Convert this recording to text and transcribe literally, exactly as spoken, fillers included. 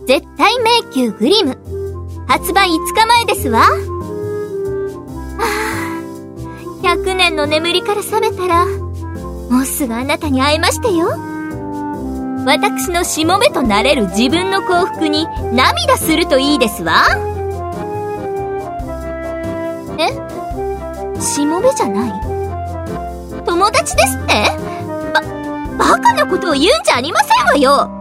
絶対迷宮グリム。発売いつかまえですわ。ああ、ひゃくねんの眠りから覚めたら、もうすぐあなたに会えましてよ。私のしもべとなれる自分の幸福に涙するといいですわ。え？しもべじゃない？友達ですって？ば、バカなことを言うんじゃありませんわよ。